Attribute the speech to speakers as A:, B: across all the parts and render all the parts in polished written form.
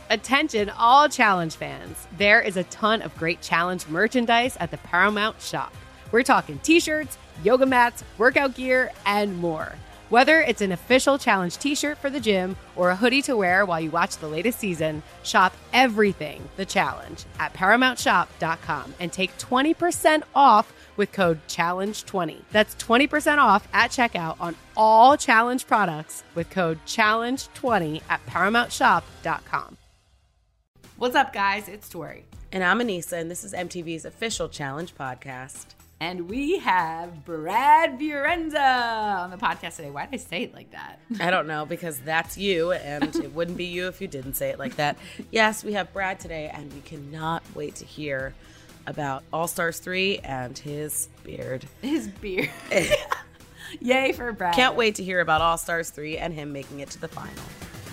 A: Attention all challenge fans. There is a ton of great challenge merchandise at the Paramount shop. We're talking t-shirts, yoga mats, workout gear, and more. Whether it's an official challenge t-shirt for the gym or a hoodie to wear while you watch the latest season, shop everything the challenge at ParamountShop.com and take 20% off with code CHALLENGE20. That's 20% off at checkout on all challenge products with code CHALLENGE20 at ParamountShop.com. What's up, guys? It's Tori.
B: And I'm Anissa, and this is MTV's official challenge podcast.
A: And we have Brad Fiorenza on the podcast today. Why did I say it like that?
B: I don't know, because that's you, and it wouldn't be you if you didn't say it like that. Yes, we have Brad today, and we cannot wait to hear about All Stars 3 and his beard.
A: His beard. Yay for Brad.
B: Can't wait to hear about All Stars 3 and him making it to the final.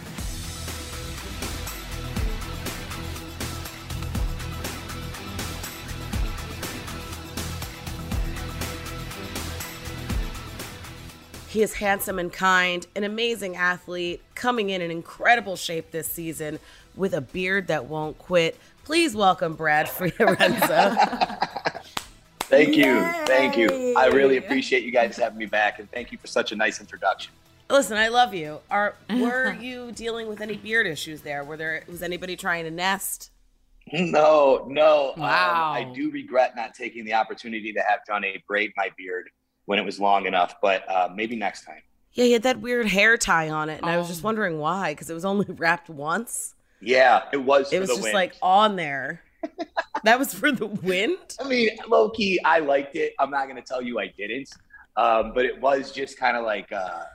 B: He is handsome and kind, an amazing athlete, coming in incredible shape this season with a beard that won't quit. Please welcome Brad Fiorenza.
C: Thank you. Thank you. I really appreciate you guys having me back, and thank you for such a nice introduction.
B: Listen, I love you. Were you dealing with any beard issues there? Was anybody trying to nest?
C: No.
A: Wow.
C: I do regret not taking the opportunity to have Johnny braid my beard when it was long enough, but maybe next time.
B: Yeah, he had that weird hair tie on it, and I was just wondering why, because it was only wrapped once.
C: Yeah, it was.
B: It was just like on there. That was for the wind?
C: I mean, low key, I liked it. I'm not going to tell you I didn't, but it was just kind of like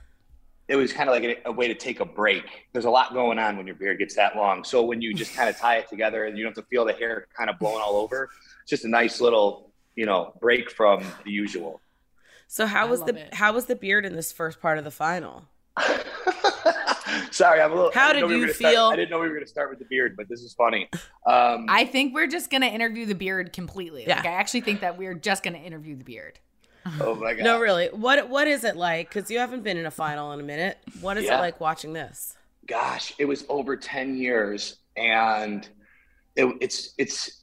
C: a way to take a break. There's a lot going on when your beard gets that long, so when you just kind of tie it together and you don't have to feel the hair kind of blowing all over, it's just a nice little, break from the usual.
B: So how was the beard in this first part of the final?
C: Sorry, I'm a little.
B: How did you feel?
C: I didn't know we were going to start with the beard, but this is funny.
A: I think we're just going to interview the beard completely.
B: Yeah.
A: Like, I actually think that we're just going to interview the beard.
C: Oh my God.
B: No, really. What is it like? Because you haven't been in a final in a minute. What is it like watching this?
C: Gosh, it was over 10 years, and it's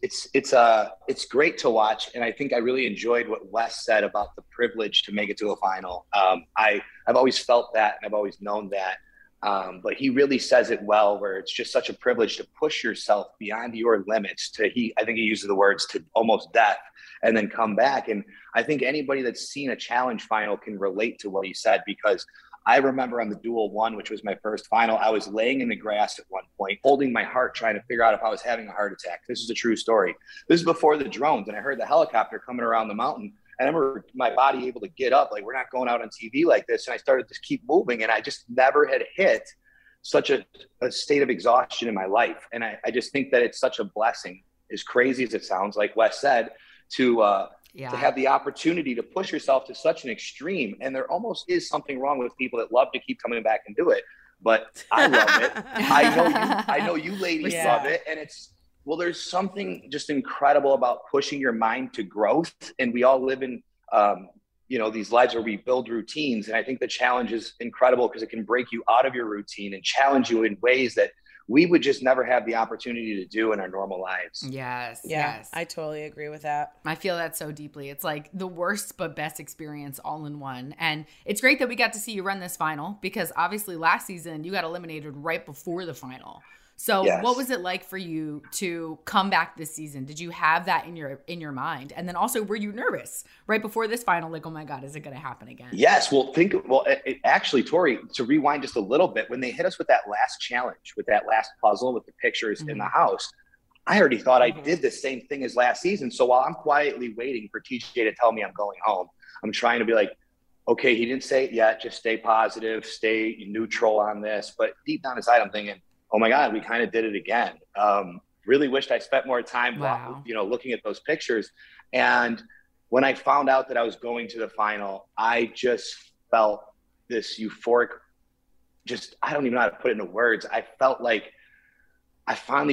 C: great to watch, and I think I really enjoyed what Wes said about the privilege to make it to a final. I've always felt that, and I've always known that, but he really says it well, where it's just such a privilege to push yourself beyond your limits I think he uses the words to almost death, and then come back. And I think anybody that's seen a challenge final can relate to what he said, because I remember on the Duel 1, which was my first final, I was laying in the grass at one point, holding my heart, trying to figure out if I was having a heart attack. This is a true story. This is before the drones, and I heard the helicopter coming around the mountain, and I remember my body able to get up, like, we're not going out on TV like this, and I started to keep moving, and I just never had hit such a state of exhaustion in my life. And I just think that it's such a blessing, as crazy as it sounds, like Wes said, to have the opportunity to push yourself to such an extreme. And there almost is something wrong with people that love to keep coming back and do it. But I love it. I know you ladies love it. And there's something just incredible about pushing your mind to growth. And we all live in, these lives where we build routines. And I think the challenge is incredible because it can break you out of your routine and challenge you in ways that we would just never have the opportunity to do in our normal lives.
A: Yes.
B: Yeah,
A: yes.
B: I totally agree with that.
A: I feel that so deeply. It's like the worst but best experience all in one. And it's great that we got to see you run this final, because obviously last season you got eliminated right before the final. So What was it like for you to come back this season? Did you have that in your mind? And then also, were you nervous right before this final? Like, oh my God, is it going to happen again?
C: Yes. Actually, Tori, to rewind just a little bit, when they hit us with that last challenge, with that last puzzle with the pictures in the house, I already thought I did the same thing as last season. So while I'm quietly waiting for TJ to tell me I'm going home, I'm trying to be like, okay, he didn't say it yet. Just stay positive, stay neutral on this. But deep down inside, I'm thinking, oh my God, we kind of did it again. Really wished I spent more time, looking at those pictures. And when I found out that I was going to the final, I just felt this euphoric, I don't even know how to put it into words. I felt like I finally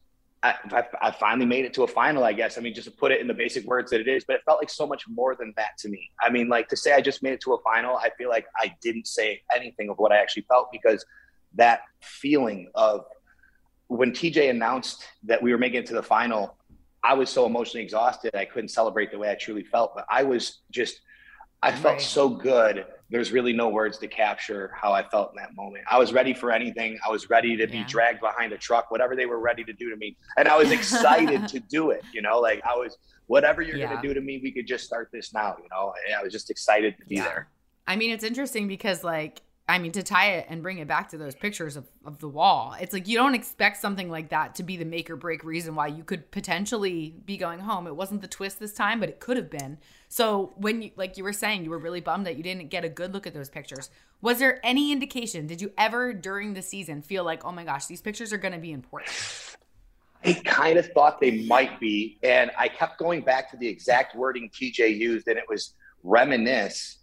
C: made it to a final, I guess. I mean, just to put it in the basic words that it is, but it felt like so much more than that to me. I mean, like, to say I just made it to a final, I feel like I didn't say anything of what I actually felt, because that feeling of when TJ announced that we were making it to the final, I was so emotionally exhausted. I couldn't celebrate the way I truly felt, but I felt so good. There's really no words to capture how I felt in that moment. I was ready for anything. I was ready to be dragged behind a truck, whatever they were ready to do to me. And I was excited to do it, like whatever you're going to do to me, we could just start this now, and I was just excited to be there.
D: I mean, it's interesting because to tie it and bring it back to those pictures of the wall, it's like you don't expect something like that to be the make or break reason why you could potentially be going home. It wasn't the twist this time, but it could have been. So when you were saying you were really bummed that you didn't get a good look at those pictures, was there any indication? Did you ever during the season feel like, oh my gosh, these pictures are going to be important?
C: I kind of thought they might be. And I kept going back to the exact wording TJ used, and it was reminisce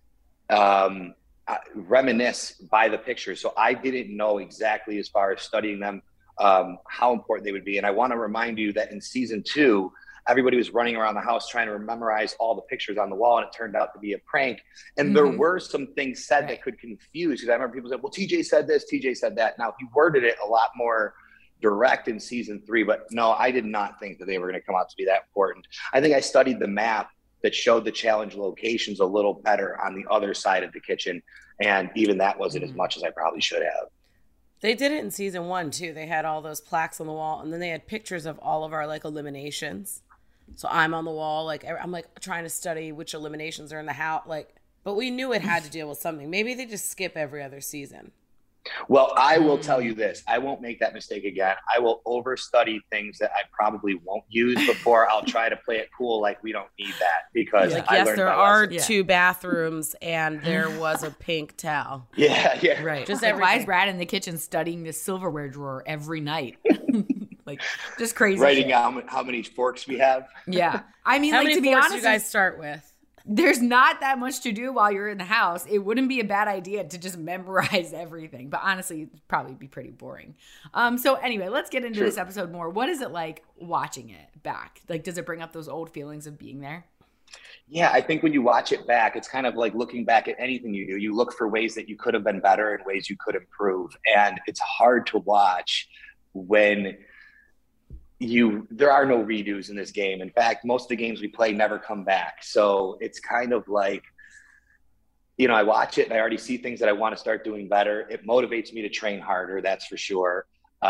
C: by the pictures. So I didn't know exactly, as far as studying them, how important they would be. And I want to remind you that in season 2, everybody was running around the house trying to memorize all the pictures on the wall, and it turned out to be a prank. And there were some things said that could confuse, because I remember people said, well, TJ said this, TJ said that. Now, he worded it a lot more direct in season 3, but no, I did not think that they were going to come out to be that important. I think I studied the map that showed the challenge locations a little better on the other side of the kitchen. And even that wasn't as much as I probably should have.
B: They did it in season 1 too. They had all those plaques on the wall, and then they had pictures of all of our eliminations. So I'm on the wall, I'm trying to study which eliminations are in the house, but we knew it had to deal with something. Maybe they just skip every other season.
C: Well, I will tell you this. I won't make that mistake again. I will overstudy things that I probably won't use before I'll try to play it cool like we don't need that, because I learned
B: there are 2 bathrooms and there was a pink towel.
C: Yeah.
D: Right. Just why is Brad in the kitchen studying this silverware drawer every night? Just crazy.
C: Writing out how many forks we have.
D: Yeah. I mean,
B: how many
D: to be
B: forks
D: honest,
B: do you guys start with?
D: There's not that much to do while you're in the house. It wouldn't be a bad idea to just memorize everything. But honestly, it'd probably be pretty boring. So anyway, let's get into this episode more. What is it like watching it back? Does it bring up those old feelings of being there?
C: Yeah, I think when you watch it back, it's kind of like looking back at anything you do. You look for ways that you could have been better and ways you could improve. And it's hard to watch when there are no redos in this game. In fact, most of the games we play never come back. So it's kind of like, I watch it and I already see things that I want to start doing better. It motivates me to train harder, that's for sure.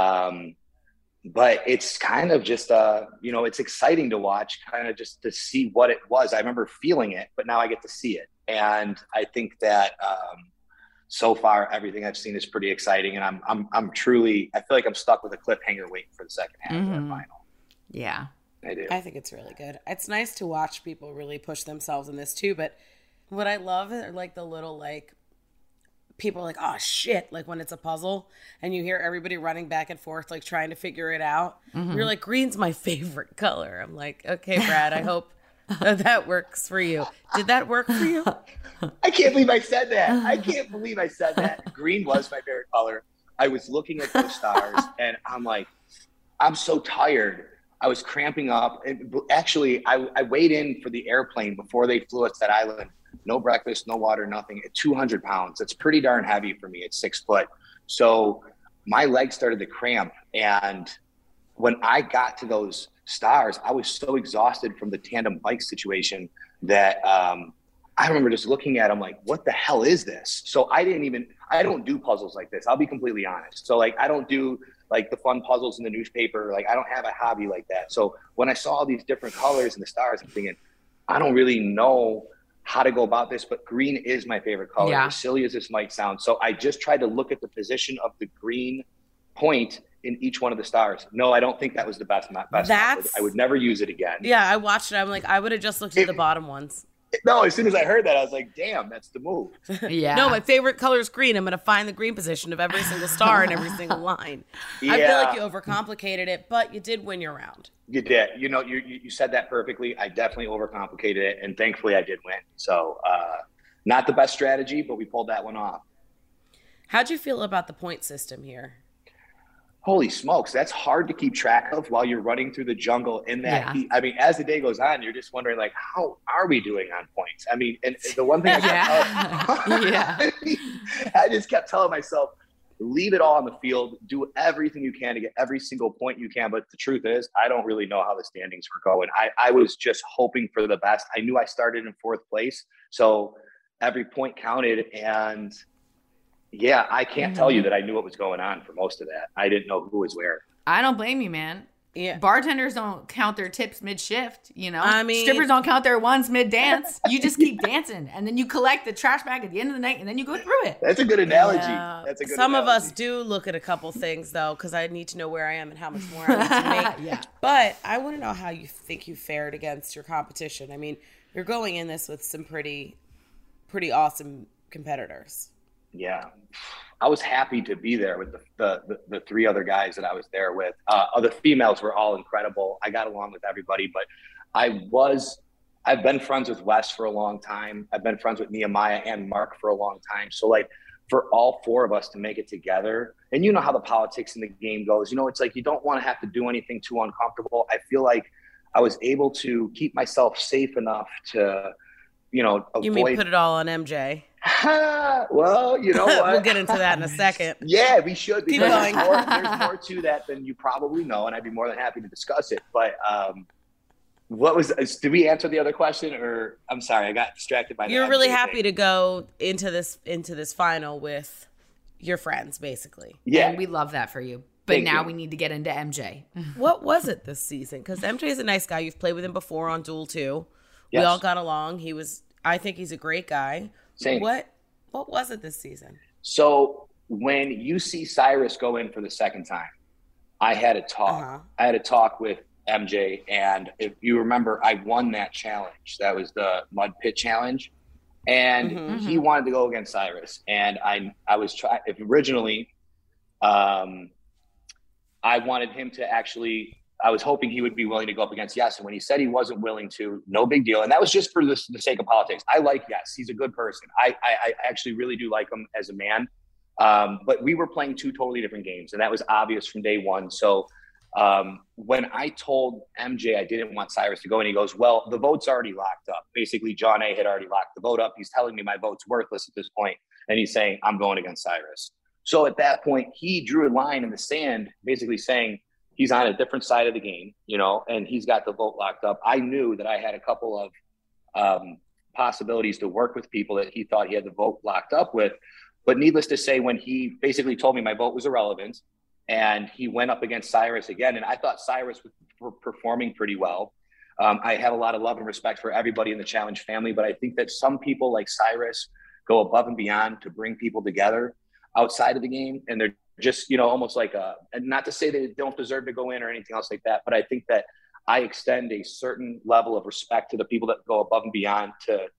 C: But it's kind of just, it's exciting to watch, kind of just to see what it was. I remember feeling it, but now I get to see it. And I think that, so far, everything I've seen is pretty exciting, and I'm truly, I feel like I'm stuck with a cliffhanger waiting for the second half of that final.
D: Yeah,
C: I do.
B: I think it's really good. It's nice to watch people really push themselves in this too. But what I love are the little people oh shit, when it's a puzzle and you hear everybody running back and forth trying to figure it out. You're like, green's my favorite color. I'm like, okay, Brad, I hope that works for you. Did that work for you?
C: I can't believe I said that. Green was my favorite color. I was looking at those stars and I'm like, I'm so tired. I was cramping up. And actually, I weighed in for the airplane before they flew us to that island. No breakfast, no water, nothing. At 200 pounds. It's pretty darn heavy for me at 6 foot. So my legs started to cramp. And when I got to those stars, I was so exhausted from the tandem bike situation that I remember just looking at them like, what the hell is this? So I don't do puzzles like this. I'll be completely honest. So I don't do the fun puzzles in the newspaper. I don't have a hobby like that. So when I saw all these different colors and the stars, I'm thinking, I don't really know how to go about this, but green is my favorite color. As silly as this might sound. So I just tried to look at the position of the green point in each one of the stars. No, I don't think that was the best method. I would never use it again.
B: Yeah, I watched it. I'm like, I would have just looked at the bottom ones.
C: No, as soon as I heard that, I was like, damn, that's the move.
D: Yeah.
B: No, my favorite color is green. I'm going to find the green position of every single star and every single line.
C: Yeah.
B: I feel like you overcomplicated it, but you did win your round.
C: You did. You said that perfectly. I definitely overcomplicated it, and thankfully I did win. So not the best strategy, but we pulled that one off.
B: How'd you feel about the point system here?
C: Holy smokes, that's hard to keep track of while you're running through the jungle in that heat. I mean, as the day goes on, you're just wondering, how are we doing on points? I mean, and the one thing I just kept telling myself, leave it all on the field, do everything you can to get every single point you can. But the truth is, I don't really know how the standings were going. I was just hoping for the best. I knew I started in 4th place, so every point counted. And yeah, I can't tell you that I knew what was going on for most of that. I didn't know who was where.
D: I don't blame you, man.
B: Yeah.
D: Bartenders don't count their tips mid-shift, you know?
B: I mean,
D: strippers don't count their ones mid-dance. You just keep dancing, and then you collect the trash bag at the end of the night, and then you go through it.
C: That's a good analogy.
B: Yeah.
C: That's a good
B: Some
C: analogy.
B: of us do look at a couple things, though, because I need to know where I am and how much more I need to make.
D: Yeah.
B: But I want to know how you think you fared against your competition. I mean, you're going in this with some pretty awesome competitors.
C: Yeah. I was happy to be there with the 3 other guys that I was there with. The females were all incredible. I got along with everybody, but I've been friends with Wes for a long time. I've been friends with Nehemiah and Mark for a long time. So like for all 4 of us to make it together, and you know how the politics in the game goes, you know, it's like, you don't want to have to do anything too uncomfortable. I feel like I was able to keep myself safe enough to, you know, avoid.
B: You mean put it all on MJ?
C: Well, you know what?
B: We'll get into that in a second.
C: Yeah, we should.
B: Keep
C: Because
B: going.
C: there's more to that than you probably know, and I'd be more than happy to discuss it. But did we answer the other question? Or I'm sorry, I got distracted by that.
B: You're really happy to go into this final with your friends, basically.
C: Yeah.
D: And we love that for you. But
C: Thank
D: now
C: you.
D: we need to get into MJ.
B: What was it this season? Because MJ is a nice guy. You've played with him before on Duel 2.
C: Yes.
B: We all got along. I think he's a great guy.
C: Same.
B: What was it this season?
C: So when you see Cyrus go in for the second time, I had a talk.
B: Uh-huh.
C: I had a talk with MJ, and if you remember, I won that challenge. That was the mud pit challenge, and he wanted to go against Cyrus, and I was trying. Originally, I wanted him to actually. I was hoping he would be willing to go up against Yes. And when he said he wasn't willing to, no big deal. And that was just for the sake of politics. I like Yes. He's a good person. I actually really do like him as a man. But we were playing 2 totally different games, and that was obvious from day one. So when I told MJ I didn't want Cyrus to go, and he goes, well, the vote's already locked up. Basically, John A. had already locked the vote up. He's telling me my vote's worthless at this point, and he's saying I'm going against Cyrus. So at that point, he drew a line in the sand, basically saying, he's on a different side of the game, you know, and he's got the vote locked up. I knew that I had a couple of possibilities to work with people that he thought he had the vote locked up with. But needless to say, when he basically told me my vote was irrelevant and he went up against Cyrus again, and I thought Cyrus was performing pretty well. I have a lot of love and respect for everybody in the challenge family, but I think that some people like Cyrus go above and beyond to bring people together outside of the game, and they're just, you know, almost like and not to say they don't deserve to go in or anything else like that, but I think that I extend a certain level of respect to the people that go above and beyond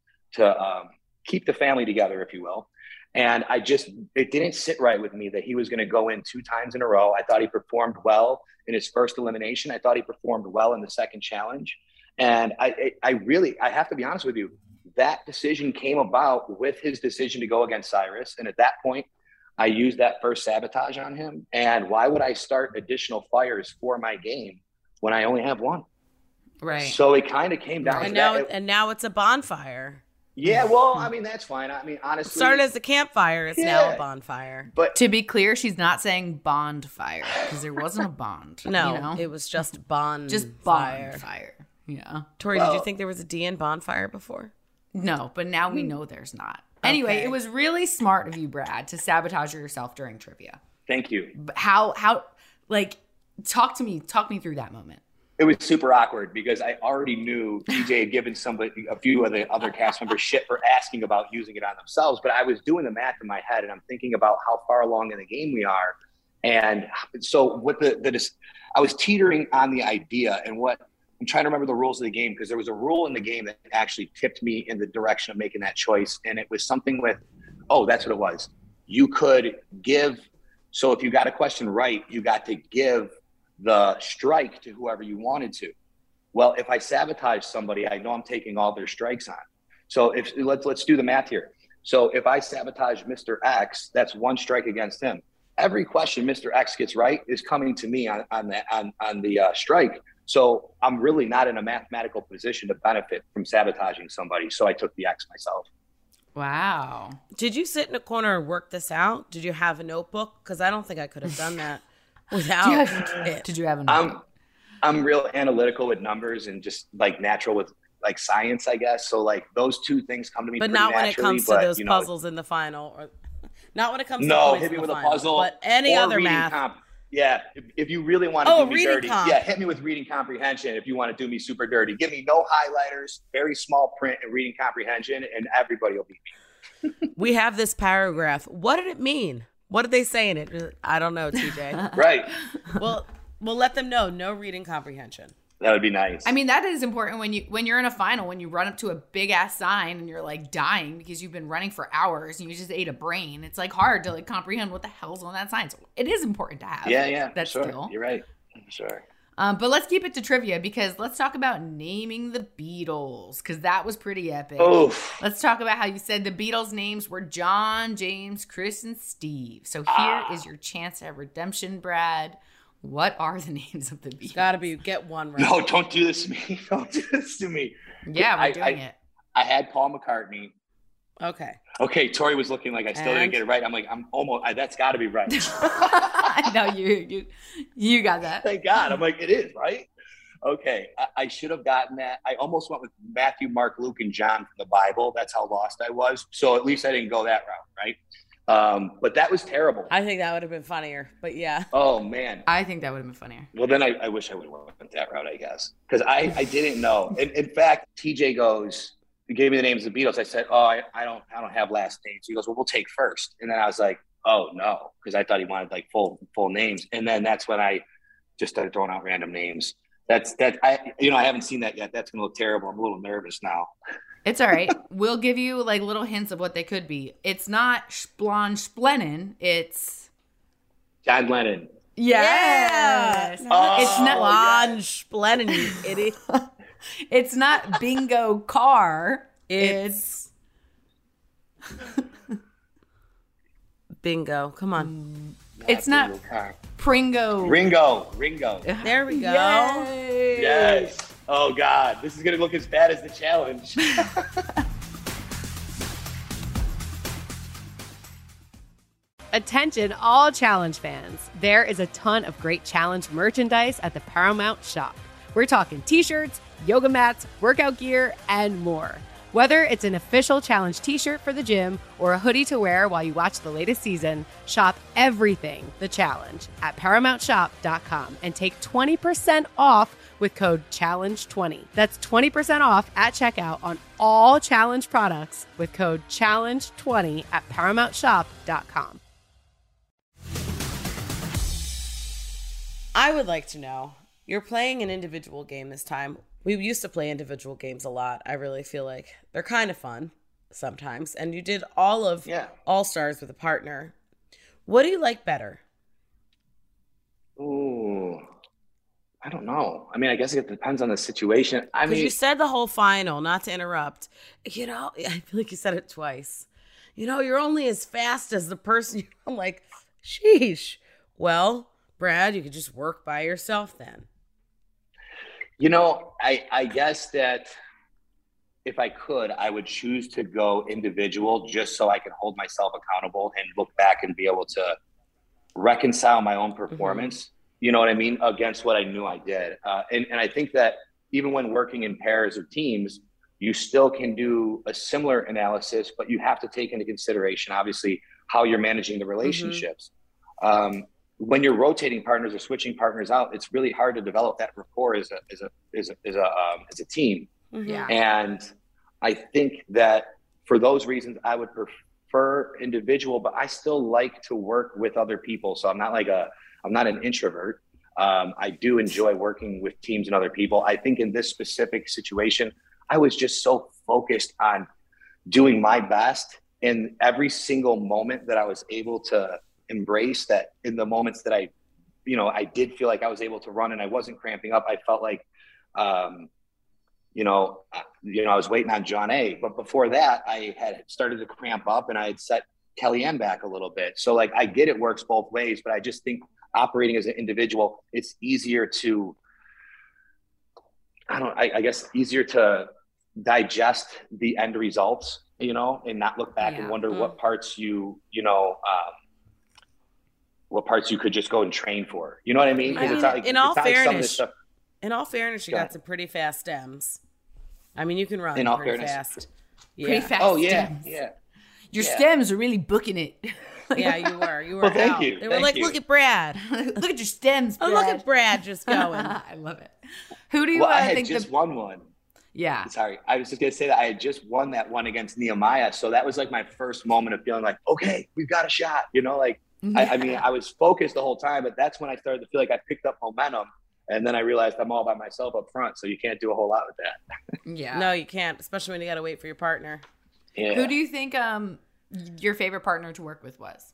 C: to keep the family together, if you will. And it didn't sit right with me that he was going to go in 2 times in a row. I thought he performed well in his first elimination. I thought he performed well in the second challenge. And I have to be honest with you, that decision came about with his decision to go against Cyrus. And at that point, I used that first sabotage on him. And why would I start additional fires for my game when I only have 1?
D: Right.
C: So it kind of came down to that.
B: And now it's a bonfire.
C: Yeah, well, I mean, that's fine. I mean, honestly.
B: It started as a campfire. It's now a bonfire.
C: But
D: To be clear, she's not saying bond fire because there wasn't a bond.
B: No,
D: you know?
B: it was just bonfire.
D: Just bonfire. Yeah.
B: Tori, did you think there was a D in bonfire before?
D: No, but now we know there's not. Anyway,
B: Okay.
D: it was really smart of you, Brad, to sabotage yourself during trivia.
C: thank you.
D: But how, talk me through that moment.
C: It was super awkward because I already knew TJ had given a few of the other cast members shit for asking about using it on themselves. But I was doing the math in my head, and I'm thinking about how far along in the game we are. And so I was teetering on the idea, and I'm trying to remember the rules of the game, because there was a rule in the game that actually tipped me in the direction of making that choice. And it was something with, that's what it was. You could so if you got a question right, you got to give the strike to whoever you wanted to. Well, if I sabotage somebody, I know I'm taking all their strikes on. So let's do the math here. So if I sabotage Mr. X, that's 1 strike against him. Every question Mr. X gets right is coming to me on the strike. So I'm really not in a mathematical position to benefit from sabotaging somebody. So I took the X myself.
D: Wow.
B: Did you sit in a corner and work this out? Did you have a notebook? Because I don't think I could have done that without it.
D: Did you have a notebook?
C: I'm real analytical with numbers and just like natural with like science, I guess. So like those two things come to me,
B: but
C: pretty
B: not when it
C: naturally,
B: comes to
C: but,
B: those
C: you know,
B: puzzles in the final, or not when it comes to
C: no,
B: points
C: hit me
B: in the
C: with a
B: final,
C: puzzle,
B: but any
C: or
B: other
C: reading
B: math.
C: comp. Yeah, if you really want to do me
B: reading
C: dirty,
B: comp.
C: yeah, hit me with reading comprehension. If you want to do me super dirty, give me no highlighters, very small print, and reading comprehension, and everybody will beat me.
B: We have this paragraph. What did it mean? What did they say in it? I don't know, TJ.
C: Right.
B: Well, we'll let them know. No reading comprehension.
C: That would be nice.
D: I mean, that is important when you're in a final, when you run up to a big ass sign and you're like dying because you've been running for hours and you just ate a brain. It's like hard to like comprehend what the hell's on that sign. So it is important to have.
C: Yeah,
D: that
C: sure.
D: skill.
C: You're right. Sure.
D: But let's keep it to trivia because let's talk about naming the Beatles because that was pretty epic.
C: Oof.
D: Let's talk about how you said the Beatles' names were John, James, Chris, and Steve. So here is your chance at redemption, Brad. What are the names of the Beatles?
B: Gotta be, get one right.
C: No, don't do this to me. Don't do this to me.
D: Yeah, we're doing it.
C: I had Paul McCartney.
B: Okay,
C: Tori was looking like I still didn't get it right. I'm like, I'm almost. That's got to be right.
D: I know you got that.
C: Thank God. I'm like, it is right. Okay, I should have gotten that. I almost went with Matthew, Mark, Luke, and John from the Bible. That's how lost I was. So at least I didn't go that route, right? But that was terrible.
B: I think that would have been funnier, but yeah.
C: Oh man.
D: I think that would have been funnier.
C: Well, then I wish I would have went that route, I guess, because I didn't know. In fact, TJ gave me the names of the Beatles. I said, oh, I don't have last names. He goes, well, we'll take first. And then I was like, oh no, because I thought he wanted like full names. And then that's when I just started throwing out random names. I haven't seen that yet. That's gonna look terrible. I'm a little nervous now.
D: It's all right. We'll give you like little hints of what they could be. It's not Splon Splennin. It's
C: John Lennon.
D: Yes.
B: Yeah.
D: It's not
B: Lon Splennin, you idiot.
D: It's not Bingo Car. It's
B: Bingo. Come on.
D: It's not Pringo.
C: Ringo.
B: There we go.
D: Yay.
C: Yes. Oh God, this is gonna look as bad as the challenge.
A: Attention all challenge fans. There is a ton of great challenge merchandise at the Paramount shop. We're talking t-shirts, yoga mats, workout gear, and more. Whether it's an official challenge t-shirt for the gym or a hoodie to wear while you watch the latest season, shop everything the challenge at ParamountShop.com and take 20% off with code CHALLENGE20. That's 20% off at checkout on all challenge products with code CHALLENGE20 at ParamountShop.com.
B: I would like to know, you're playing an individual game this time. We used to play individual games a lot. I really feel like they're kind of fun sometimes. And you did all of All-Stars with a partner. What do you like better?
C: Ooh, I don't know. I mean, I guess it depends on the situation. I mean,
B: you said the whole final, not to interrupt. I feel like you said it twice. You're only as fast as the person. I'm like, sheesh. Well, Brad, you could just work by yourself then.
C: I guess that if I could, I would choose to go individual just so I can hold myself accountable and look back and be able to reconcile my own performance, you know what I mean, against what I knew I did. And I think that even when working in pairs or teams, you still can do a similar analysis, but you have to take into consideration, obviously, how you're managing the relationships. When you're rotating partners or switching partners out, it's really hard to develop that rapport as a team.
D: Yeah.
C: And I think that for those reasons, I would prefer individual, but I still like to work with other people. So I'm not an introvert. I do enjoy working with teams and other people. I think in this specific situation, I was just so focused on doing my best in every single moment that I was able to embrace, that in the moments that I did feel like I was able to run and I wasn't cramping up. I felt like, I was waiting on John A. But before that, I had started to cramp up and I had set Kellyanne back a little bit. So like, I get it works both ways, but I just think operating as an individual, it's easier to, I guess, easier to digest the end results you know, and not look back and wonder what parts what parts you could just go and train for. You know what I mean?
B: Because in all fairness, you got some pretty fast stems. I mean, you can run pretty fast.
D: Yeah. Pretty fast.
C: Oh yeah,
D: stems.
C: yeah.
D: Your stems are really booking it.
B: Yeah, you were. You were.
C: Well, thank you.
B: They were like, look at Brad.
D: Look at your stems, Brad.
B: Oh, look at Brad just going.
D: I love it. Who do you
C: I had
D: think
C: just won one.
D: Yeah.
C: Sorry. I was just going to say that I had just won that one against Nehemiah. So that was like my first moment of feeling like, okay, we've got a shot. You know, like, I mean, I was focused the whole time, but that's when I started to feel like I picked up momentum. And then I realized I'm all by myself up front. So you can't do a whole lot with that.
B: Yeah. No, you can't, especially when you got to wait for your partner.
C: Yeah.
D: Who do you think your favorite partner to work with was?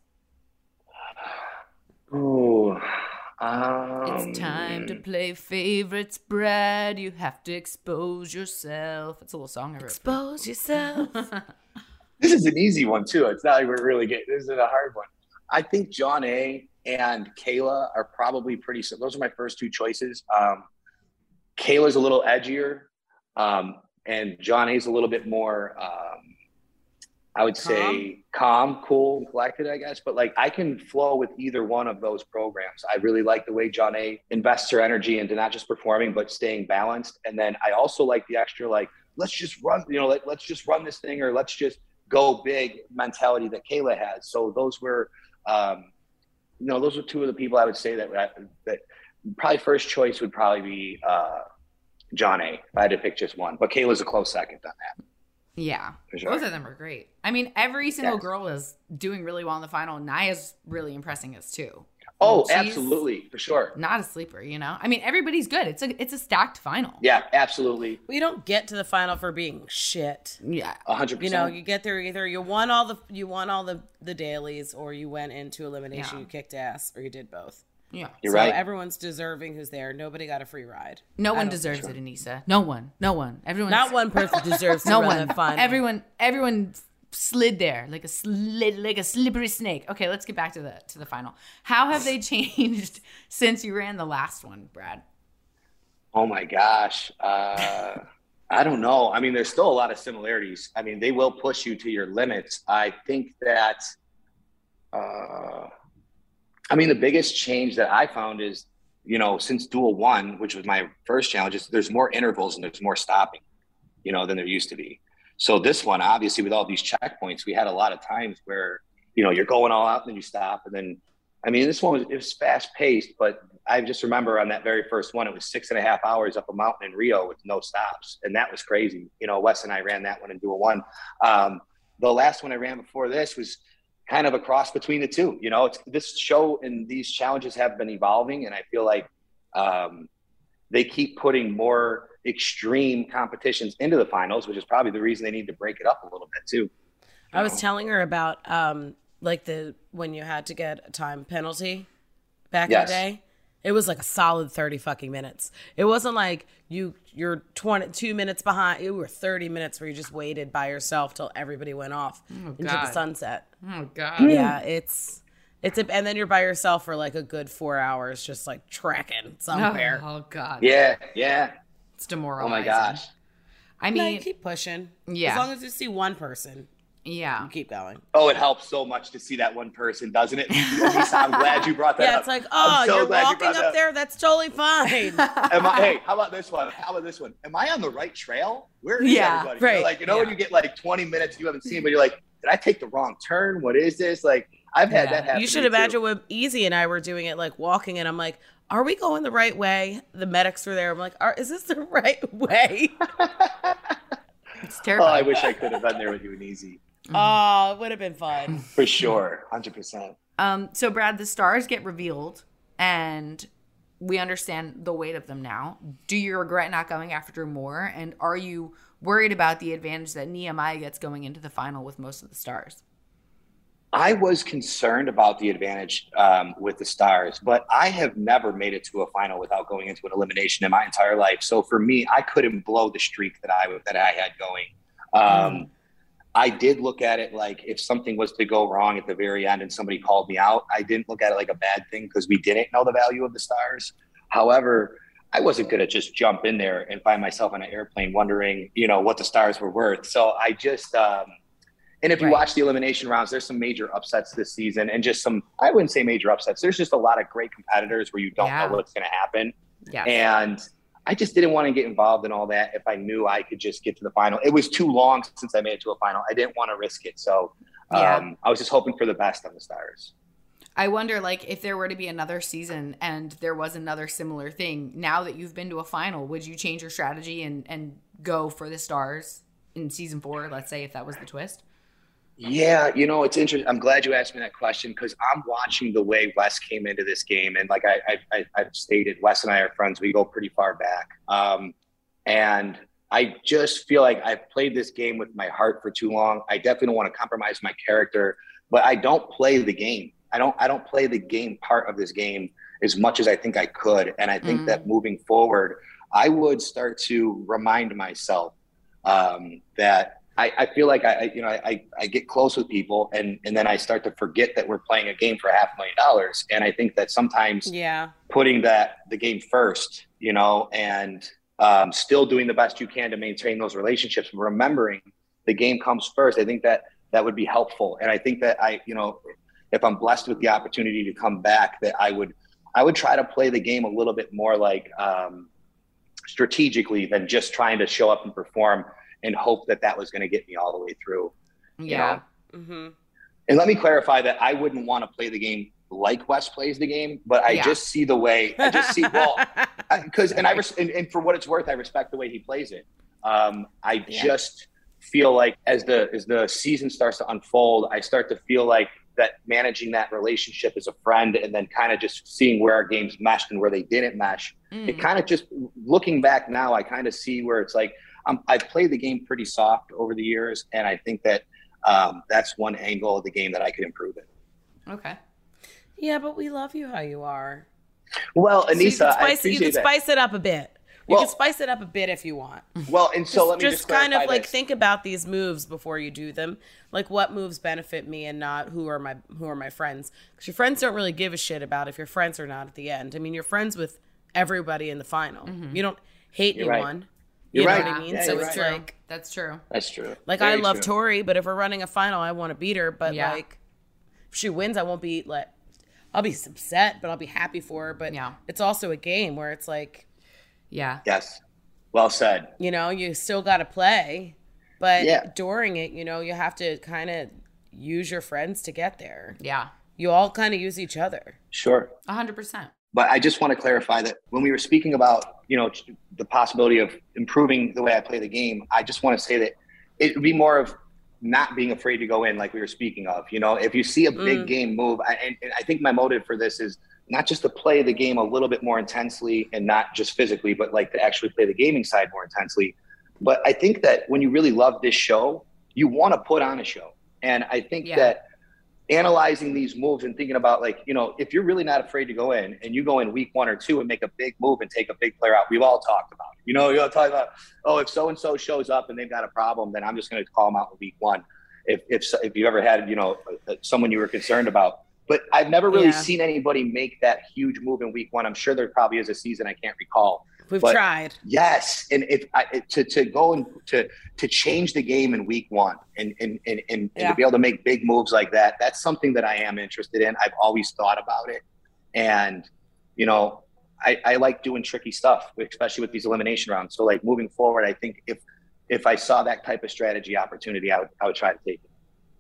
C: Ooh.
D: It's time to play favorites, Brad. You have to expose yourself. It's a little song I wrote.
B: Expose yourself.
C: This is an easy one, too. It's not like we're really getting, this is a hard one. I think John A. and Kayla are probably pretty similar. Those are my first two choices. Kayla's a little edgier, and John A.'s a little bit more, I would say calm, cool, and collected, I guess. But like I can flow with either one of those programs. I really like the way John A. invests her energy into not just performing, but staying balanced. And then I also like the extra, like, let's just run, you know, let's just run this thing, or let's just go big mentality that Kayla has. So those were, those were two of the people I would say that probably first choice would probably be John A. if I had to pick just one. But Kayla's a close second on that.
D: Yeah, sure. Both of them are great. I mean, every single girl is doing really well in the final. Naya's really impressing us too.
C: Oh, absolutely, for sure.
D: Not a sleeper, you know. I mean, everybody's good. It's a stacked final.
C: Yeah, absolutely.
B: We don't get to the final for being shit.
D: Yeah,
C: 100%.
B: You know, you get there either you won all the dailies, or you went into elimination, you kicked ass, or you did both.
D: Yeah,
C: you're right.
B: Everyone's deserving who's there. Nobody got a free ride.
D: No one deserves it, Anissa. No one. Everyone.
B: Not one person deserves to run the final.
D: Everyone slid there like a slippery snake. Okay, let's get back to the final. How have they changed since you ran the last one, Brad?
C: Oh my gosh. I don't know. I mean, there's still a lot of similarities. I mean, they will push you to your limits. I think that the biggest change that I found is, you know, since Duel 1, which was my first challenge, is there's more intervals and there's more stopping, you know, than there used to be. So this one, obviously, with all these checkpoints, we had a lot of times where, you know, you're going all out and then you stop. And then, I mean, this one was fast paced, but I just remember on that very first one, it was 6.5 hours up a mountain in Rio with no stops. And that was crazy. You know, Wes and I ran that one in Duel 1. The last one I ran before this was kind of a cross between the two. You know, this show and these challenges have been evolving, and I feel like they keep putting more extreme competitions into the finals, which is probably the reason they need to break it up a little bit too.
B: I was telling her about when you had to get a time penalty back in the day. It was like a solid 30 fucking minutes. It wasn't like you're 22 minutes behind. You were 30 minutes where you just waited by yourself till everybody went off into the sunset.
D: Oh God.
B: Yeah, and then you're by yourself for like a good 4 hours, just like trekking somewhere.
D: Oh God.
C: Yeah.
D: It's demoralizing.
C: Oh my gosh.
B: I mean, you keep pushing.
D: Yeah.
B: As long as you see one person.
D: Yeah.
B: You keep going.
C: Oh, it helps so much to see that one person, doesn't it? I'm glad you brought that up.
B: Yeah, it's like, you're walking up there. That's totally fine.
C: Hey, how about this one? Am I on the right trail? Where is everybody?
B: Right.
C: When you get like 20 minutes you haven't seen, but you're like, did I take the wrong turn? What is this? Like, I've had that happen.
B: You should imagine when Easy and I were doing it, like walking, and I'm like, are we going the right way? The medics were there. I'm like, is this the right way?
D: It's terrible.
C: Oh, I wish I could have been there with you and Easy.
B: Oh, it would have been fun.
C: For sure. 100%.
D: So Brad, the stars get revealed and we understand the weight of them now. Do you regret not going after more? And are you worried about the advantage that Nehemiah gets going into the final with most of the stars?
C: I was concerned about the advantage with the stars, but I have never made it to a final without going into an elimination in my entire life. So for me, I couldn't blow the streak that I had going. I did look at it like if something was to go wrong at the very end and somebody called me out, I didn't look at it like a bad thing because we didn't know the value of the stars. However, I wasn't going to just jump in there and find myself on an airplane wondering, you know, what the stars were worth. So I just, And if you
D: Right.
C: watch the elimination rounds, there's some major upsets this season, and just some, I wouldn't say major upsets. There's just a lot of great competitors where you don't
D: Yeah.
C: know what's going to happen.
D: Yes.
C: And I just didn't want to get involved in all that if I knew I could just get to the final. It was too long since I made it to a final. I didn't want to risk it. So
D: Yeah.
C: I was just hoping for the best on the Stars.
D: I wonder, like, if there were to be another season and there was another similar thing, now that you've been to a final, would you change your strategy and go for the Stars in season 4, let's say, if that was the twist?
C: Yeah, it's interesting. I'm glad you asked me that question because I'm watching the way Wes came into this game. And like I've stated, Wes and I are friends. We go pretty far back. And I just feel like I've played this game with my heart for too long. I definitely don't want to compromise my character, but I don't play the game. I don't play the game part of this game as much as I think I could. And I think that moving forward, I would start to remind myself that I feel like I get close with people and then I start to forget that we're playing a game for $500,000. And I think that sometimes putting the game first, and still doing the best you can to maintain those relationships, remembering the game comes first. I think that would be helpful. And I think that if I'm blessed with the opportunity to come back, that I would try to play the game a little bit more like strategically than just trying to show up and perform and hope that was going to get me all the way through.
D: Yeah.
B: Mm-hmm.
C: And let me clarify that I wouldn't want to play the game like Wes plays the game, but I just see the way and for what it's worth, I respect the way he plays it. Just feel like as the season starts to unfold, I start to feel like that managing that relationship as a friend and then kind of just seeing where our games meshed and where they didn't mesh. It kind of just looking back now, I kind of see where it's like, I've played the game pretty soft over the years. And I think that that's one angle of the game that I could improve in.
D: Okay.
B: Yeah, but we love you how you are.
C: Well, Anissa,
B: you can spice it up a bit. You can spice it up a bit if you want.
C: Well, and so let me just
B: kind of like
C: this.
B: think about these moves before you do them. Like what moves benefit me and not who are my friends. Because your friends don't really give a shit about if your friends are not at the end. I mean, you're friends with everybody in the final. You don't hate anyone.
C: You're
B: you know
C: right.
B: what I mean?
C: Yeah,
B: So
C: you're
B: it's
C: right.
B: like
D: That's true.
C: That's true.
B: Like
C: Very
B: I love
C: true.
B: Tori, but if we're running a final, I want to beat her. But like, if she wins, I won't be like, I'll be upset, but I'll be happy for her. But it's also a game where it's like,
C: Yes. Well said.
B: You still got to play, but during it, you have to kind of use your friends to get there.
D: Yeah.
B: You all kind of use each other.
C: Sure.
D: 100%.
C: But I just want to clarify that when we were speaking about, the possibility of improving the way I play the game, I just want to say that it would be more of not being afraid to go in like we were speaking of. If you see a big game move, and I think my motive for this is not just to play the game a little bit more intensely and not just physically, but like to actually play the gaming side more intensely. But I think that when you really love this show, you want to put on a show. And I think that analyzing these moves and thinking about like, if you're really not afraid to go in and you go in week 1 or 2 and make a big move and take a big player out, we've all talked about it. You'll talk about, if so-and-so shows up and they've got a problem, then I'm just going to call them out in week 1. If you ever had, someone you were concerned about. But I've never really seen anybody make that huge move in week 1. I'm sure there probably is a season I can't recall.
B: We've tried.
C: Yes, and to go and to change the game in week 1 and to be able to make big moves like that, that's something that I am interested in. I've always thought about it, and I like doing tricky stuff, especially with these elimination rounds. So like moving forward, I think if I saw that type of strategy opportunity, I would try to take it.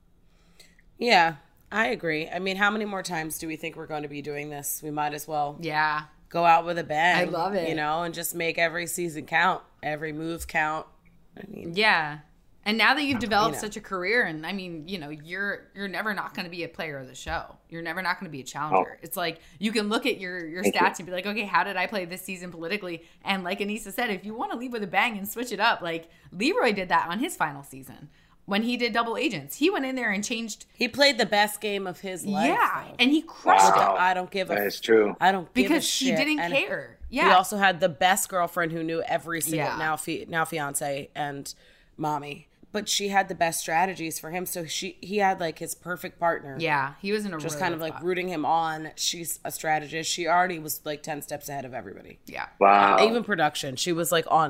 B: Yeah, I agree. I mean, how many more times do we think we're going to be doing this? We might as well.
D: Yeah.
B: Go out with a bang.
D: I love it.
B: And just make every season count, every move count. I mean,
D: yeah. And now that you've developed such a career, and I mean, you're never not going to be a player of the show. You're never not going to be a challenger. It's like you can look at your stats and be like, okay, how did I play this season politically? And like Anissa said, if you want to leave with a bang and switch it up, like Leroy did that on his final season. When he did double agents, he went in there and changed.
B: He played the best game of his life.
D: Yeah,
B: though.
D: and he crushed it.
B: I don't give a.
C: That is true.
B: I don't give a
D: Because
B: shit.
D: he didn't
B: And
D: care.
B: He
D: Yeah.
B: also had the best girlfriend who knew every single now fiance and mommy. But she had the best strategies for him, so he had like his perfect partner.
D: Yeah, he was in a
B: Just
D: really
B: kind of
D: good
B: like
D: spot.
B: rooting him on. She's a strategist. She already was like 10 steps ahead of everybody.
D: Yeah.
C: Wow.
B: Even production, she was like on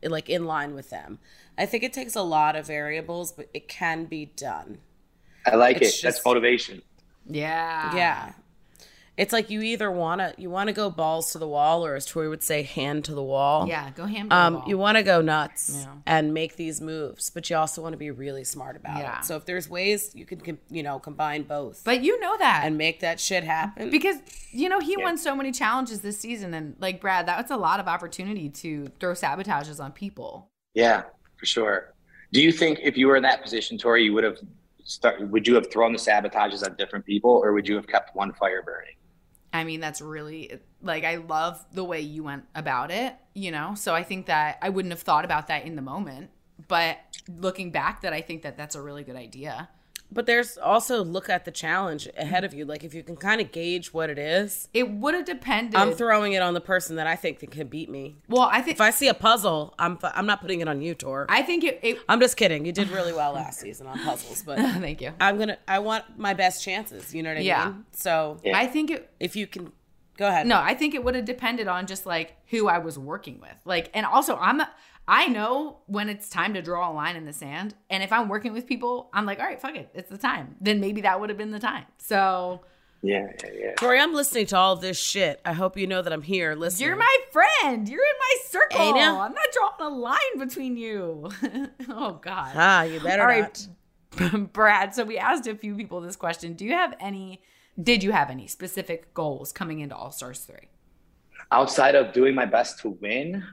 B: like in line with them. I think it takes a lot of variables, but it can be done.
C: I like
B: It's
C: it. That's
B: just-
C: motivation.
D: Yeah.
B: Yeah. It's like you either want to go balls to the wall, or as Tori would say, hand to the wall.
D: Yeah. Go ham to the wall.
B: You want to go nuts
D: Yeah.
B: and make these moves, but you also want to be really smart about
D: Yeah.
B: it. So if there's ways you can, combine both
D: But you know that.
B: and make that shit happen.
D: Because, he won so many challenges this season. And like, Brad, that was a lot of opportunity to throw sabotages on people.
C: Yeah, for sure. Do you think if you were in that position, Tori, would you have thrown the sabotages on different people, or would you have kept one fire burning?
D: I mean, that's really, like, I love the way you went about it, So I think that I wouldn't have thought about that in the moment. But looking back, I think that that's a really good idea.
B: But there's also look at the challenge ahead of you. Like if you can kind of gauge what it is,
D: It would have depended.
B: I'm throwing it on the person that I think that can beat me.
D: Well, I think
B: If I see a puzzle, I'm not putting it on you, Tor.
D: I think it
B: I'm just kidding. You did really well last season on puzzles, but
D: thank you.
B: I want my best chances. You know what I
D: Yeah.
B: mean? So
C: Yeah.
D: I think it
B: if you can, go ahead.
D: No, I think it would have depended on just like who I was working with. Like, and also I know when it's time to draw a line in the sand. And if I'm working with people, I'm like, all right, fuck it. It's the time. Then maybe that would have been the time. So
C: Yeah.
B: Tori, I'm listening to all of this shit. I hope you know that I'm here listening.
D: you're my friend. You're in my circle.
B: Ain't ya?
D: I'm not drawing a line between you. Oh, God.
B: You better
D: All
B: not.
D: right, Brad. So we asked a few people this question. Did you have any specific goals coming into All Stars 3?
C: Outside of doing my best to win,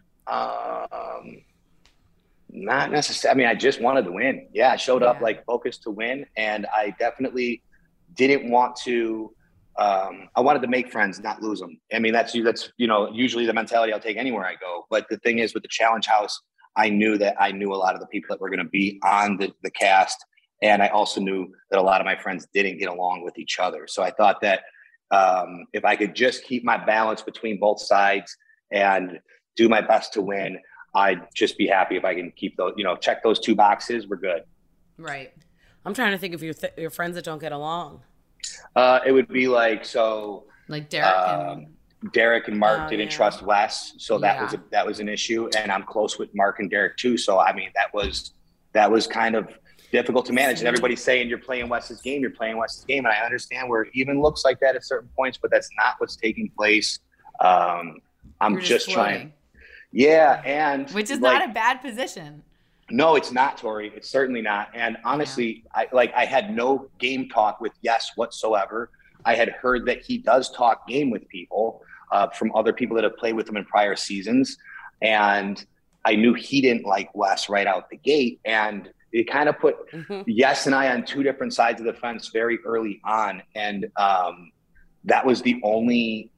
C: not necessarily. I mean, I just wanted to win. Yeah, I showed up
D: Yeah.
C: like focused to win, and I definitely didn't want to. I wanted to make friends, not lose them. I mean, that's usually the mentality I'll take anywhere I go. But the thing is, with the Challenge House, I knew a lot of the people that were going to be on the cast, and I also knew that a lot of my friends didn't get along with each other. So I thought that if I could just keep my balance between both sides and do my best to win, I'd just be happy if I can keep those, check those two boxes. We're good.
D: Right.
B: I'm trying to think of your friends that don't get along.
C: It would be like,
D: Like Derek
C: Derek and Mark didn't
B: yeah.
C: trust Wes. So that was an issue. And I'm close with Mark and Derek too. So, I mean, that was kind of difficult to manage. And everybody's saying you're playing Wes's game. And I understand where it even looks like that at certain points, but that's not what's taking place. I'm
D: You're
C: just trying.
D: floating.
C: Yeah. And
D: Which is
C: like,
D: not a bad position.
C: no, it's not, Tori. It's certainly not. And honestly, I had no game talk with Yes whatsoever. I had heard that he does talk game with people from other people that have played with him in prior seasons. And I knew he didn't like Wes right out the gate. And it kind of put Yes and I on two different sides of the fence very early on. And that was the only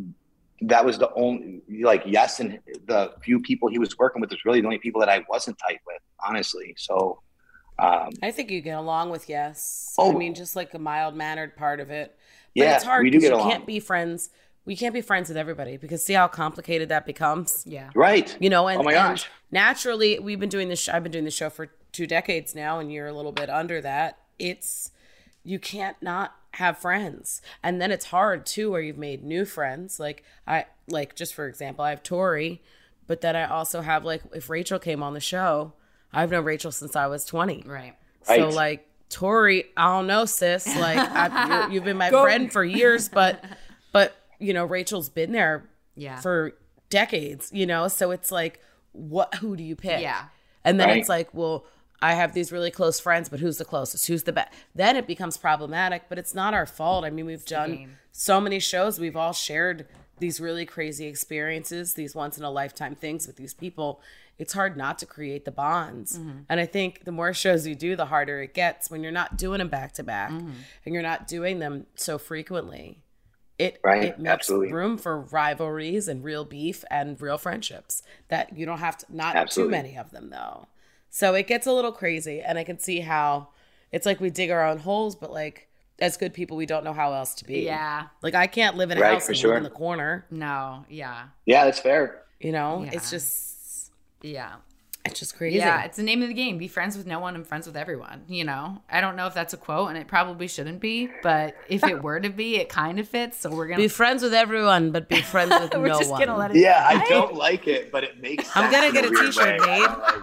C: like Yes and the few people he was working with was really the only people that I wasn't tight with, honestly. So
B: I think you get along with Yes.
C: Oh.
B: I mean, just like a mild-mannered part of it. But
C: Yeah,
B: it's hard
C: we do
B: because
C: get
B: you
C: along.
B: can't be friends. We can't be friends with everybody because see how complicated that becomes?
D: Yeah.
C: right.
B: And,
C: Oh my
B: and
C: gosh.
B: naturally, we've been doing this. I've been doing this show for 2 decades now, and you're a little bit under that. You can't not have friends, and then it's hard too, where you've made new friends. Just for example, I have Tori, but then I also have if Rachel came on the show, I've known Rachel since I was 20.
D: Right.
B: So
C: Right.
B: Tori, I don't know, sis. You've been my friend for years, but Rachel's been there
D: Yeah.
B: for decades, so it's like, who do you pick?
D: Yeah.
B: And then
C: Right.
B: it's like, well, I have these really close friends, but who's the closest? Who's the best? Then it becomes problematic, but it's not our fault. I mean, we've done
D: game.
B: so many shows. We've all shared these really crazy experiences, these once in a lifetime things with these people. It's hard not to create the bonds. And I think the more shows you do, the harder it gets when you're not doing them back to back and you're not doing them so frequently. It makes
C: Absolutely.
B: room for rivalries and real beef and real friendships that you don't have to, not
C: Absolutely.
B: too many of them though. So it gets a little crazy, and I can see how it's like we dig our own holes, but as good people, we don't know how else to be.
D: Yeah.
B: I can't live in a
C: Right,
B: house
C: for
B: and
C: sure.
B: live in the corner.
D: No. Yeah.
C: Yeah, that's fair.
B: It's
D: Yeah.
B: just,
D: Yeah.
E: It's just crazy.
D: Yeah, it's the name of the game. Be friends with no one and friends with everyone. You know, I don't know if that's a quote, and it probably shouldn't be, but if it were to be, it kind of fits. So we're gonna
E: be friends with everyone, but be friends with
D: we're
E: no
D: just
E: one.
D: gonna let it
C: Yeah, I don't like it, but it makes sense.
E: I'm gonna
C: in
E: get a
C: weird
E: t-shirt
C: way.
E: made.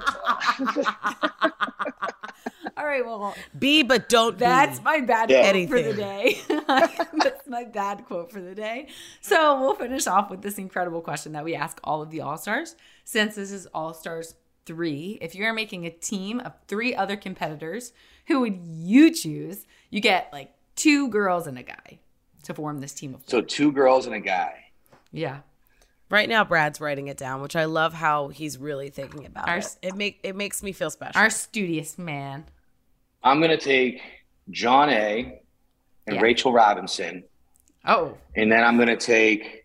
C: I don't like it.
D: All right, well,
E: Be but don't
D: that's
E: be.
D: my bad
C: Yeah.
D: quote for the
E: Anything.
D: day. That's my bad quote for the day. So we'll finish off with this incredible question that we ask all of the All-Stars. Since this is All-Stars 3, if you're making a team of 3 other competitors, who would you choose? You get like 2 girls and a guy to form this team of 4.
C: So 2 girls and a guy.
D: Yeah.
E: Right now, Brad's writing it down, which I love how he's really thinking about
D: Our-
E: it. It makes me feel special.
D: Our studious man.
C: I'm going to take John A. and
D: Yeah.
C: Rachel Robinson.
D: Oh,
C: And then I'm going to take,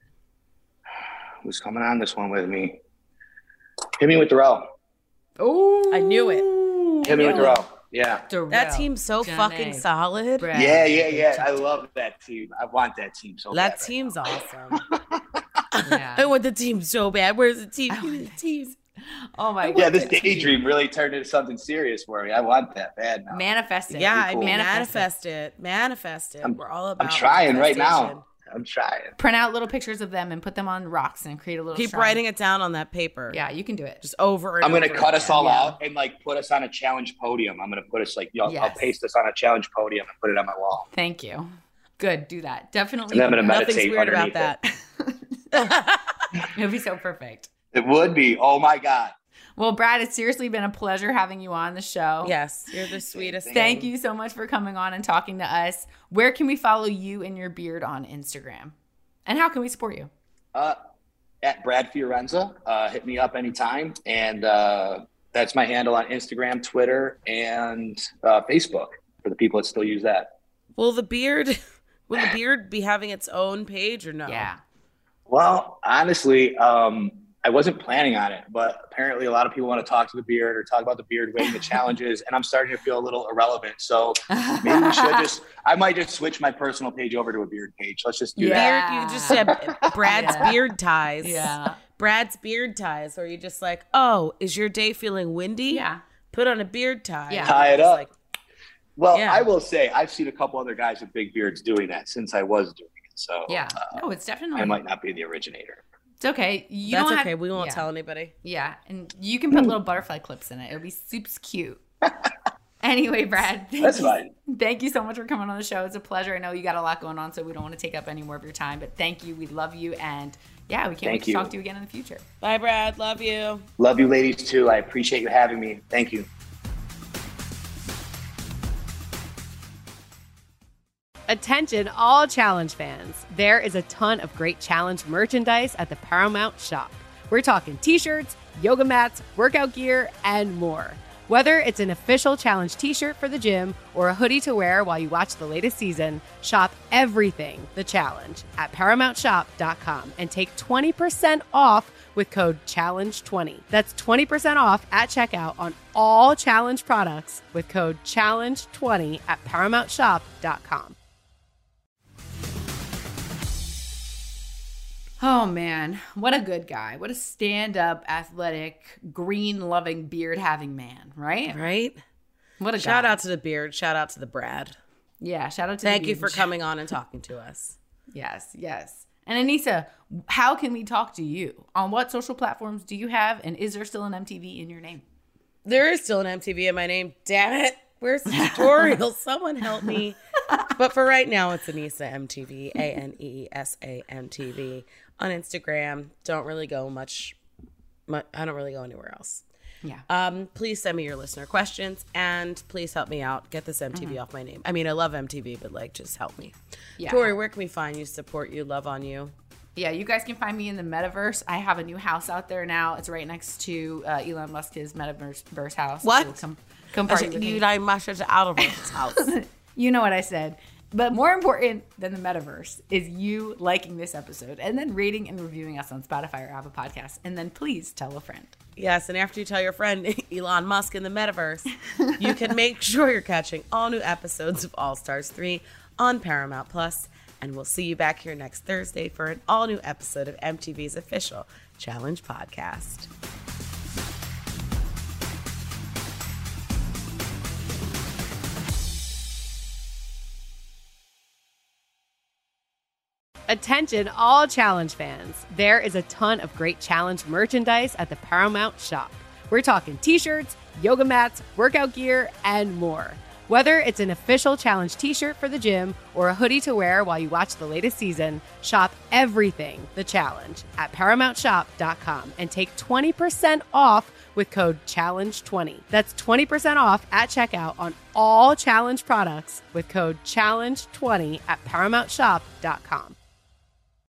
C: who's coming on this one with me? Hit me with Darrell.
D: oh!
E: I knew it.
C: Hit me with Darrell. Yeah.
E: That team's so fucking solid.
D: Brad.
C: Yeah. I love that team. I want that team so bad.
E: That
C: right
E: team's awesome.
D: Yeah.
E: I want the team so bad. Where's the team? Give me the team.
D: Oh my
C: now.
D: god.
C: Yeah, this daydream really turned into something serious for me. I want that bad now.
D: Manifest it.
E: Yeah, I
C: cool.
E: mean,
D: Manifest
E: manifest it. We're all about
C: I'm trying right
E: manifestation.
C: now. I'm trying.
D: Print out little pictures of them and put them on rocks and create a little
E: Keep
D: shrine.
E: writing it down on that paper.
D: Yeah, you can do it.
E: Just over and
C: I'm going to
E: over
C: cut us
E: again.
C: all
E: Yeah.
C: out and like put us on a challenge podium. I'm going to put us like, I'll
D: Yes.
C: paste us on a challenge podium and put it on my wall.
D: Thank you. Good. Do that. Definitely.
C: And then I'm going to
E: Nothing's
C: meditate
E: weird about
C: underneath
E: that.
D: It'll be so perfect.
C: It would be. Oh my God.
D: Well, Brad, it's seriously been a pleasure having you on the show.
E: Yes, you're the sweetest.
D: Thank
E: thing.
D: you so much for coming on and talking to us. Where can we follow you and your beard on Instagram? And how can we support you?
C: At Brad Fiorenza. Hit me up anytime. And that's my handle on Instagram, Twitter, and Facebook for the people that still use that.
E: Will the beard be having its own page or no?
D: Yeah.
C: Well, honestly, I wasn't planning on it, but apparently a lot of people want to talk to the beard or talk about the beard winning the challenges, and I'm starting to feel a little irrelevant. So maybe we should I might just switch my personal page over to a beard page. Let's just do that.
E: Beard. You just said Brad's
D: Yeah.
E: beard ties.
D: Yeah.
E: Brad's beard ties. Or you just like, oh, is your day feeling windy?
D: Yeah.
E: Put on a beard tie.
D: Yeah.
C: Tie it
E: Just
C: up.
E: like,
C: Well,
E: Yeah.
C: I will say I've seen a couple other guys with big beards doing that since I was doing it. So
D: Yeah. No, it's definitely.
C: I might not be the originator.
D: It's okay. You
E: that's
D: don't
E: okay.
D: Have,
E: We won't
D: yeah.
E: tell anybody.
D: Yeah, and you can put little butterfly clips in it. It'll be super cute. Anyway, Brad,
C: That's fine.
D: Thank you so much for coming on the show. It's a pleasure. I know you got a lot going on, so we don't want to take up any more of your time. But thank you. We love you, and yeah, we can't wait
C: Thank
D: to
C: you.
D: talk to you again in the future.
E: Bye, Brad. Love you.
C: Love you ladies too. I appreciate you having me. Thank you.
A: Attention all challenge fans. There is a ton of great challenge merchandise at the Paramount shop. We're talking t-shirts, yoga mats, workout gear, and more. Whether it's an official challenge t-shirt for the gym or a hoodie to wear while you watch the latest season, shop everything the challenge at ParamountShop.com and take 20% off with code CHALLENGE20. That's 20% off at checkout on all challenge products with code CHALLENGE20 at ParamountShop.com.
D: Oh man, what a good guy. What a stand-up, athletic, green-loving, beard-having man, right?
E: Right?
D: What a
E: Shout
D: guy.
E: out to the beard. Shout out to the Brad.
D: Yeah, shout out to
E: Thank
D: the
E: you for
D: beard.
E: coming on and talking to us.
D: Yes, yes. And Anissa, how can we talk to you? On what social platforms do you have? And is there still an MTV in your name?
E: There is still an MTV in my name. Damn it. Where's the tutorial? Someone help me. But for right now, it's Anissa MTV, ANEESA MTV on Instagram. Don't really go much. I don't really go anywhere else.
D: Yeah.
E: Please send me your listener questions and please help me out. Get this MTV off my name. I mean, I love MTV, but like, just help me.
D: Yeah.
E: Tori, where can we find you, support you, love on you?
D: Yeah, you guys can find me in the metaverse. I have a new house out there now. It's right next to Elon Musk's metaverse house.
E: What?
D: So come party with me.
E: I must out of his house.
D: You know what I said. But more important than the metaverse is you liking this episode and then rating and reviewing us on Spotify or Apple Podcasts. And then please tell a friend.
E: Yes, and after you tell your friend Elon Musk in the metaverse, you can make sure you're catching all new episodes of All Stars 3 on Paramount Plus. And we'll see you back here next Thursday for an all new episode of MTV's official Challenge Podcast.
A: Attention all challenge fans. There is a ton of great challenge merchandise at the Paramount Shop. We're talking t-shirts, yoga mats, workout gear, and more. Whether it's an official challenge t-shirt for the gym or a hoodie to wear while you watch the latest season, shop everything The Challenge at ParamountShop.com and take 20% off with code CHALLENGE20. That's 20% off at checkout on all Challenge products with code CHALLENGE20 at ParamountShop.com.